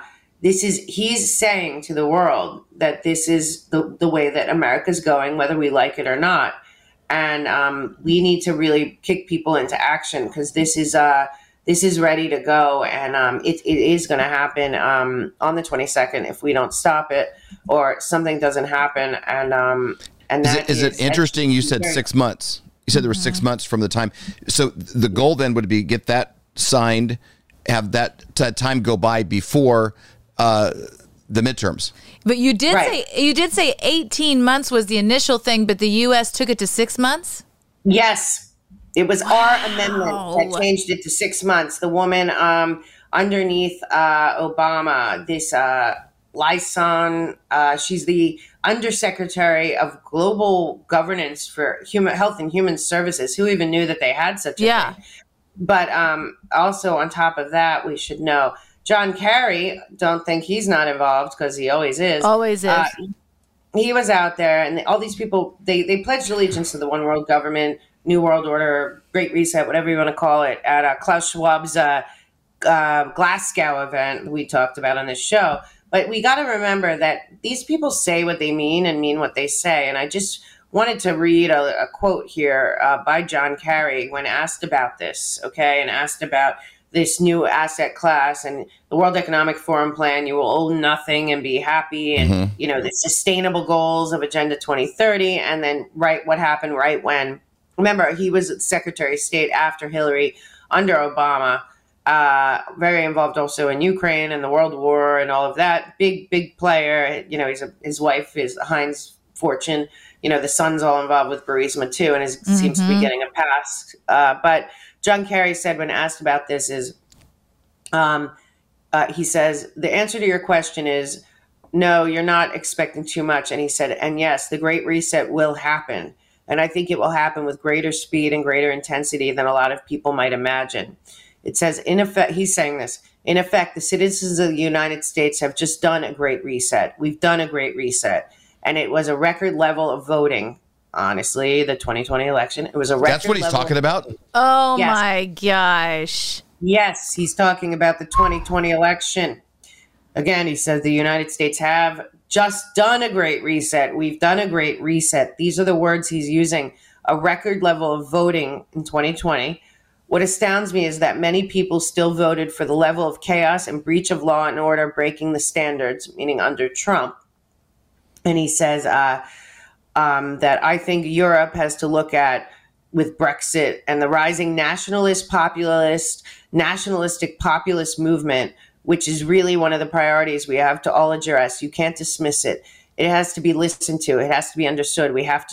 saying to the world that this is the way that America's going, whether we like it or not. And we need to really kick people into action, because this is ready to go, and it is going to happen on the 22nd if we don't stop it or something doesn't happen. And is it interesting? You said 6 months. You said there were 6 months from the time. So the goal then would be get that signed, have that time go by before the midterms. But you did say 18 months was the initial thing, but the U.S. took it to 6 months? Yes. It was our amendment that changed it to 6 months. The woman underneath Obama, this Lyson, she's the Undersecretary of Global Governance for Health and Human Services. Who even knew that they had such a thing? But also on top of that, we should know John Kerry, don't think he's not involved, because he always is. Always is. He was out there, and all these people, they pledged allegiance to the one world government, New World Order, Great Reset, whatever you want to call it, at Klaus Schwab's Glasgow event we talked about on this show. But we got to remember that these people say what they mean and mean what they say. And I just wanted to read a quote here by John Kerry when asked about this, okay, and asked about this new asset class and the World Economic Forum plan. You will own nothing and be happy, and the sustainable goals of Agenda 2030. And then what happened right when, remember, he was Secretary of State after Hillary under Obama. Very involved also in Ukraine and the World War and all of that. Big player. His wife is Heinz Fortune. The son's all involved with Burisma too, and seems to be getting a pass. But John Kerry said when asked about this is, he says, the answer to your question is, no, you're not expecting too much. And he said, and yes, the Great Reset will happen. And I think it will happen with greater speed and greater intensity than a lot of people might imagine. It says, in effect, he's saying this, in effect, the citizens of the United States have just done a great reset. We've done a great reset. And it was a record level of voting. Honestly, the 2020 election, it was a record. That's what he's talking about? Oh, yes. My gosh. Yes, he's talking about the 2020 election. Again, he says the United States have just done a great reset. We've done a great reset. These are the words he's using. A record level of voting in 2020. What astounds me is that many people still voted for the level of chaos and breach of law and order, breaking the standards, meaning under Trump. And he says that I think Europe has to look at, with Brexit and the rising nationalistic populist movement, which is really one of the priorities we have to all address. You can't dismiss it. It has to be listened to. It has to be understood. We have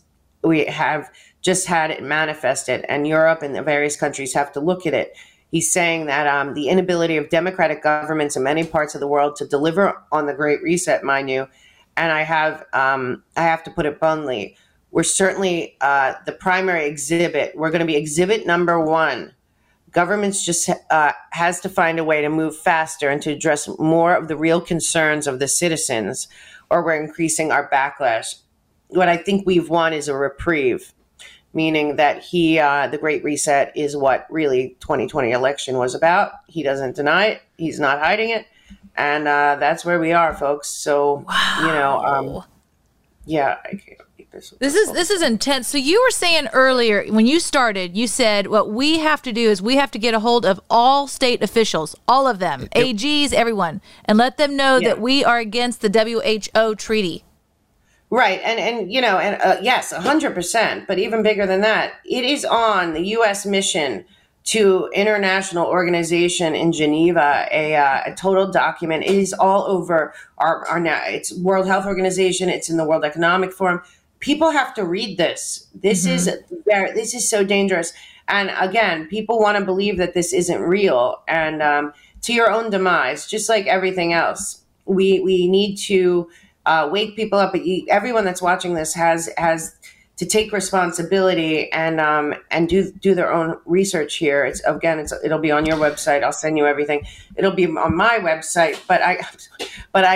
just had it manifested, and Europe and the various countries have to look at it. He's saying that the inability of democratic governments in many parts of the world to deliver on the Great Reset, mind you, and I have to put it bluntly, we're certainly the primary exhibit. We're going to be exhibit number one. Governments just has to find a way to move faster and to address more of the real concerns of the citizens, or we're increasing our backlash. What I think we've won is a reprieve, meaning that the Great Reset is what really 2020 election was about. He doesn't deny it. He's not hiding it. And that's where we are, folks. So, wow. Yeah, I can't beat this. This is intense. So you were saying earlier when you started, you said what we have to do is we have to get a hold of all state officials, all of them, AGs, everyone, and let them know that we are against the WHO treaty. Right. And yes, 100%. But even bigger than that, it is on the U.S. mission to international organization in Geneva, a total document. It is all over our now. It's World Health Organization. It's in the World Economic Forum. People have to read this. This is so dangerous. And again, people want to believe that this isn't real, and to your own demise, just like everything else. We need to wake people up. Everyone that's watching this has to take responsibility and do their own research here. It'll be on your website. I'll send you everything. It'll be on my website, but I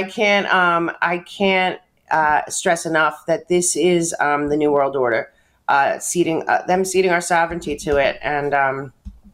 can't stress enough that this is the New World Order, ceding our sovereignty to it, and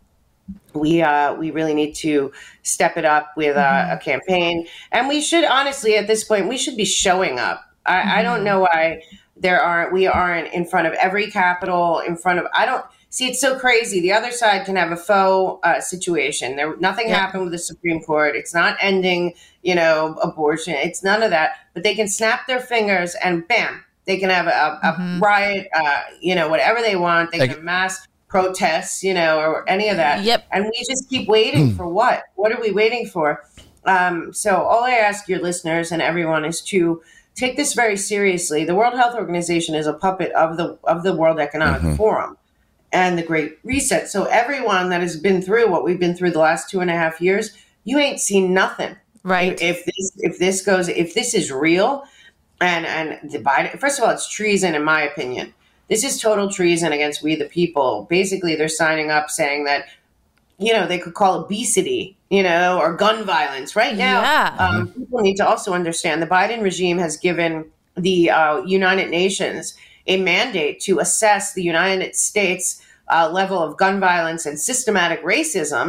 we really need to step it up with a campaign. And we should, honestly, at this point, we should be showing up. I don't know why we aren't in front of every capital, it's so crazy. The other side can have a faux situation. Nothing happened with the Supreme Court. It's not ending, abortion. It's none of that. But they can snap their fingers and bam, they can have a riot, whatever they want. They can have mass protests, or any of that. Yep. And we just keep waiting for what? What are we waiting for? So all I ask your listeners and everyone is to take this very seriously. The World Health Organization is a puppet of the World Economic Forum and the Great Reset. So everyone that has been through what we've been through the last 2.5 years, you ain't seen nothing. Right. If this is real, and the Biden, first of all, it's treason in my opinion. This is total treason against we the people. Basically, they're signing up saying that, they could call obesity, or gun violence. Right now, people need to also understand the Biden regime has given the United Nations a mandate to assess the United States level of gun violence and systematic racism.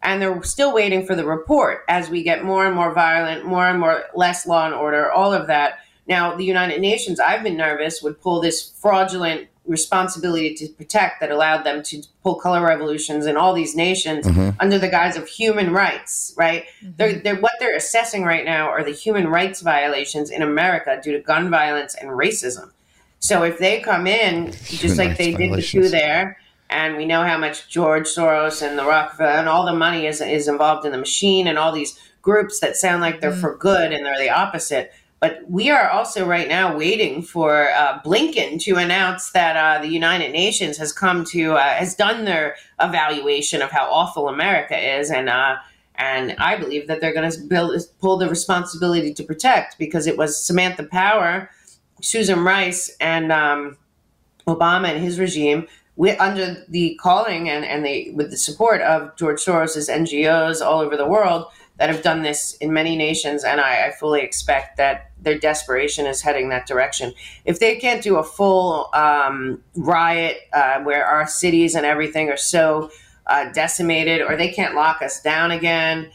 And they're still waiting for the report as we get more and more violent, more and more less law and order, all of that. Now, the United Nations, I've been nervous, would pull this fraudulent responsibility to protect that allowed them to pull color revolutions in all these nations under the guise of human rights, right? What they're assessing right now are the human rights violations in America due to gun violence and racism. So if they come in, just like they did the coup there, and we know how much George Soros and the Rockefeller and all the money is involved in the machine and all these groups that sound like they're for good and they're the opposite. But we are also right now waiting for Blinken to announce that the United Nations has has done their evaluation of how awful America is, and I believe that they're going to pull the responsibility to protect, because it was Samantha Power, Susan Rice, and Obama and his regime, under the calling and with the support of George Soros's NGOs all over the world, that have done this in many nations, and I fully expect that their desperation is heading that direction. If they can't do a full riot where our cities and everything are so decimated, or they can't lock us down again,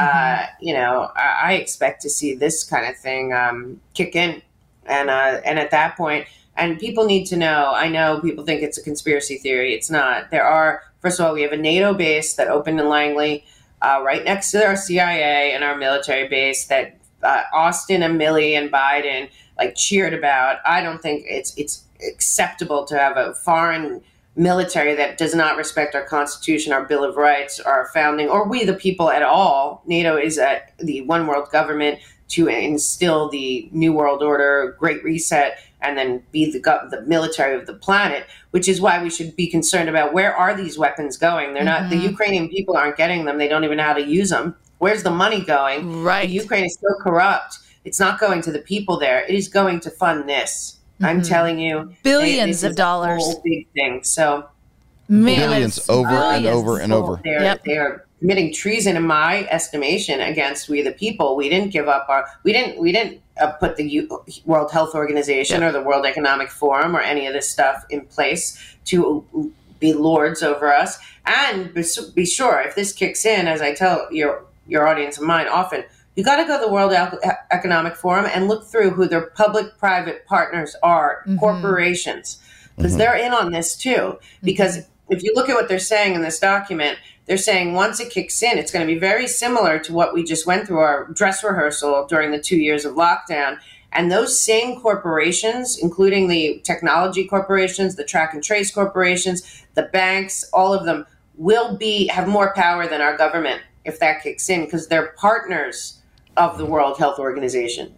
I expect to see this kind of thing kick in, and at that point, and people need to know. I know people think it's a conspiracy theory. It's not. First of all, we have a NATO base that opened in Langley, right next to our CIA and our military base, that Austin and Milley and Biden cheered about. I don't think it's acceptable to have a foreign military that does not respect our Constitution, our Bill of Rights, our founding, or we the people at all. NATO is the one world government to instill the New World Order, Great Reset, and then be the military of the planet, which is why we should be concerned about where are these weapons going. They're not, the Ukrainian people aren't getting them. They don't even know how to use them. Where's the money going? Right. The Ukraine is so corrupt. It's not going to the people there. It is going to fund this. I'm telling you. Billions of dollars. This is a whole big thing. So billions over and over and over. They are committing treason, in my estimation, against we the people. We didn't give up we didn't put the World Health Organization or the World Economic Forum or any of this stuff in place to be lords over us. And be sure, if this kicks in, as I tell your audience and mine often, you got to go to the World Economic Forum and look through who their public-private partners are, corporations, because they're in on this too. Because if you look at what they're saying in this document, they're saying once it kicks in, it's going to be very similar to what we just went through, our dress rehearsal during the 2 years of lockdown. And those same corporations, including the technology corporations, the track and trace corporations, the banks, all of them will have more power than our government if that kicks in, because they're partners of the World Health Organization.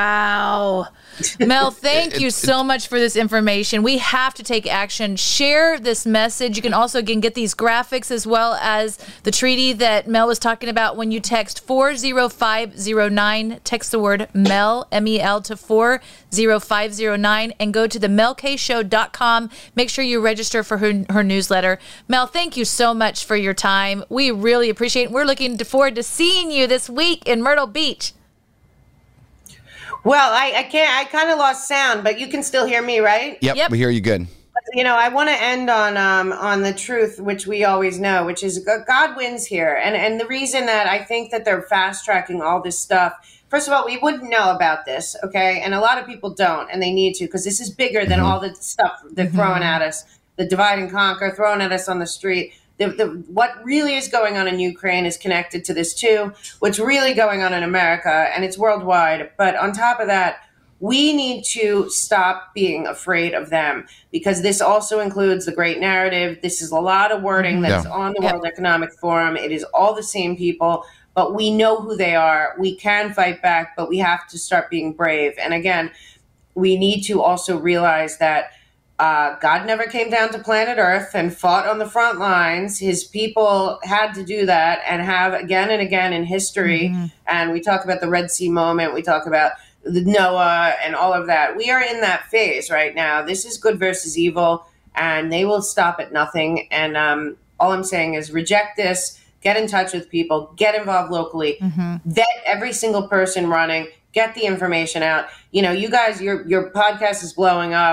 Wow. Mel, thank you so much for this information. We have to take action. Share this message. You can also get these graphics as well as the treaty that Mel was talking about when you text 40509. Text the word Mel, M-E-L, to 40509 and go to the melkshow.com. Make sure you register for her newsletter. Mel, thank you so much for your time. We really appreciate it. We're looking forward to seeing you this week in Myrtle Beach. Well, I kind of lost sound, but you can still hear me, right? Yep. We hear you good. I want to end on the truth, which we always know, which is God wins here. And the reason that I think that they're fast tracking all this stuff, first of all, we wouldn't know about this, okay? And a lot of people don't, and they need to, because this is bigger than all the stuff they're throwing at us, the divide and conquer, throwing at us on the street. What really is going on in Ukraine is connected to this too. What's really going on in America, and it's worldwide. But on top of that, we need to stop being afraid of them, because this also includes the great narrative. This is a lot of wording that's on the World Economic Forum. It is all the same people, but we know who they are. We can fight back, but we have to start being brave. And again, we need to also realize that God never came down to planet Earth and fought on the front lines. His people had to do that and have again and again in history. And we talk about the Red Sea moment. We talk about the Noah and all of that. We are in that phase right now. This is good versus evil, and they will stop at nothing. And all I'm saying is reject this, get in touch with people, get involved locally, vet every single person running, get the information out. You guys, your podcast is blowing up.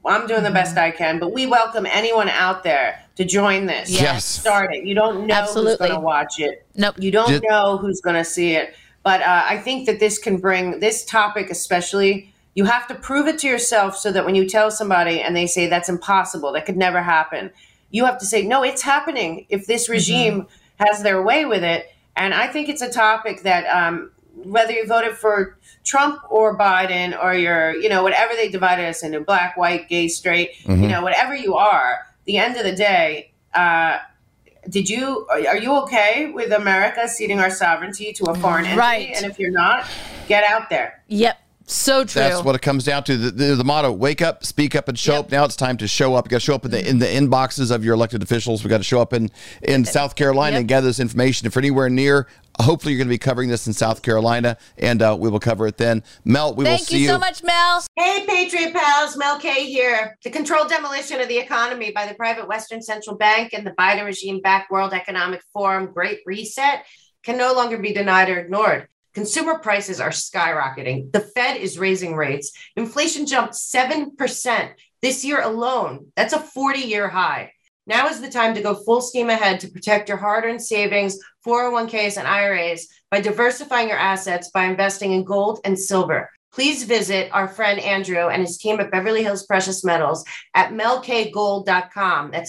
I'm doing the best I can, but we welcome anyone out there to join this. Yes. Start it. You don't know who's going to watch it. Nope. You don't know who's going to see it. But I think that this can bring this topic, especially, you have to prove it to yourself so that when you tell somebody and they say that's impossible, that could never happen, you have to say, no, it's happening if this regime has their way with it. And I think it's a topic that whether you voted for Trump or Biden or you're, whatever they divided us into, black, white, gay, straight, whatever you are, the end of the day, are you okay with America ceding our sovereignty to a foreign entity? Right. And if you're not, get out there. Yep. So true. That's what it comes down to. The motto: wake up, speak up, and show up. Now it's time to show up. You got to show up in the inboxes of your elected officials. We got to show up in South Carolina and gather this information. If you're anywhere near, hopefully you're going to be covering this in South Carolina, and we will cover it then. Mel, we will see you. Thank you so much, Mel. Hey, Patriot Pals, Mel K here. The controlled demolition of the economy by the private Western Central Bank and the Biden regime-backed World Economic Forum Great Reset can no longer be denied or ignored. Consumer prices are skyrocketing. The Fed is raising rates. Inflation jumped 7% this year alone. That's a 40-year high. Now is the time to go full steam ahead to protect your hard-earned savings, 401ks, and IRAs by diversifying your assets by investing in gold and silver. Please visit our friend Andrew and his team at Beverly Hills Precious Metals at melkgold.com. That's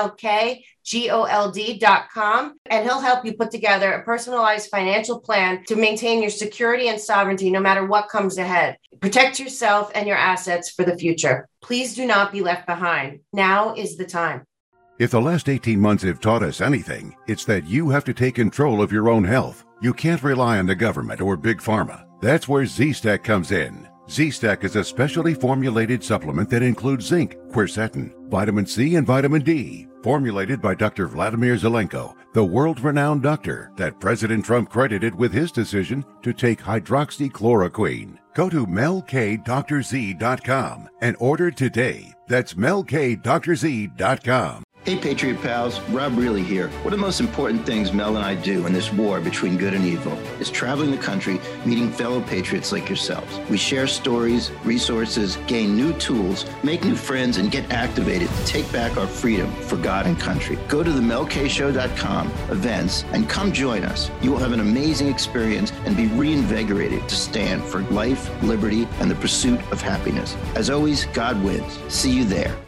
MELKGOLD.com. And he'll help you put together a personalized financial plan to maintain your security and sovereignty no matter what comes ahead. Protect yourself and your assets for the future. Please do not be left behind. Now is the time. If the last 18 months have taught us anything, it's that you have to take control of your own health. You can't rely on the government or big pharma. That's where Z-Stack comes in. Z-Stack is a specially formulated supplement that includes zinc, quercetin, vitamin C, and vitamin D. Formulated by Dr. Vladimir Zelenko, the world-renowned doctor that President Trump credited with his decision to take hydroxychloroquine. Go to melkdrz.com and order today. That's melkdrz.com. Hey Patriot Pals, Rob Reilly here. One of the most important things Mel and I do in this war between good and evil is traveling the country, meeting fellow patriots like yourselves. We share stories, resources, gain new tools, make new friends, and get activated to take back our freedom for God and country. Go to the melkshow.com events and come join us. You will have an amazing experience and be reinvigorated to stand for life, liberty, and the pursuit of happiness. As always, God wins. See you there.